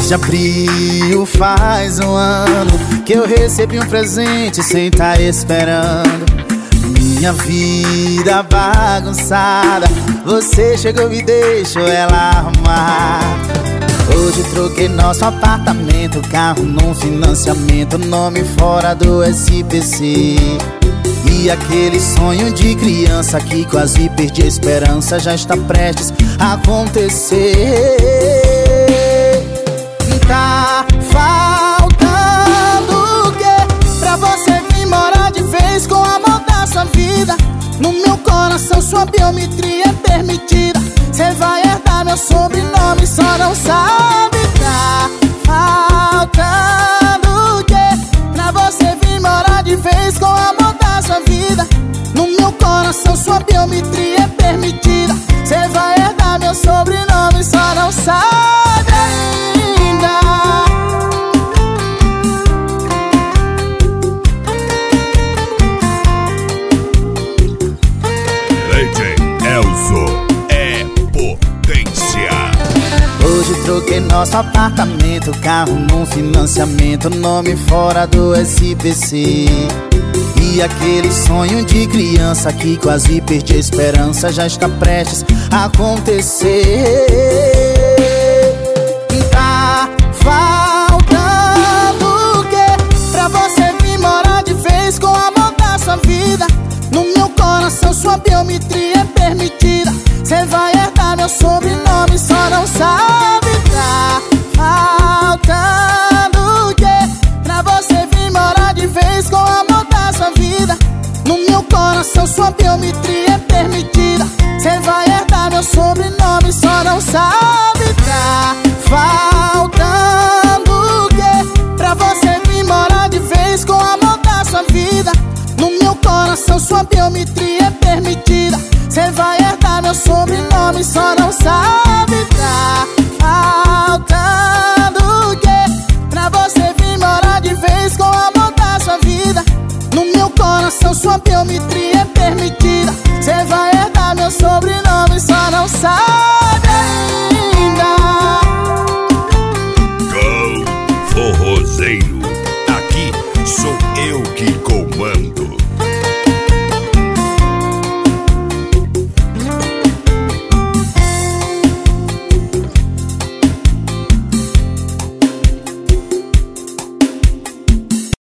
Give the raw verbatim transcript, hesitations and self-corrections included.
Desde abril faz um ano que eu recebi um presente sem tá esperando. Minha vida bagunçada, você chegou e deixou ela arrumar. Hoje troquei nosso apartamento, carro num financiamento, nome fora do S P C. E aquele sonho de criança que quase perdi a esperança já está prestes a acontecer. Tá faltando o quê pra você vir morar de vez com o amor da sua vida? No meu coração sua biometria é permitida. Cê vai herdar meu sobrenome, só não sabe. Tá faltando o quê pra você vir morar de vez com o amor da sua vida? No meu coração sua biometria é permitida. Cê vai herdar meu sobrenome, só não sabe ainda. D J Elzo é potência. Hoje troquei nosso apartamento, carro num financiamento, nome fora do S P C. E aquele sonho de criança que quase perdi a esperança já está prestes a acontecer. Tá faltando o quê pra você vir morar de vez com o amor da sua vida? No meu coração sua biometria é permitida. Cê vai herdar meu sobrenome, só não sabe. Tá faltando o quê pra você vir morar de vez com o amor da sua vida? No meu coração sua biometria é permitida. Cê vai herdar meu sobrenome, só não sabe. Tá faltando o quê pra você vir morar de vez com o amor da sua vida? No meu coração sua biometria é permitida. Cê vai herdar meu sobrenome, só não sabe.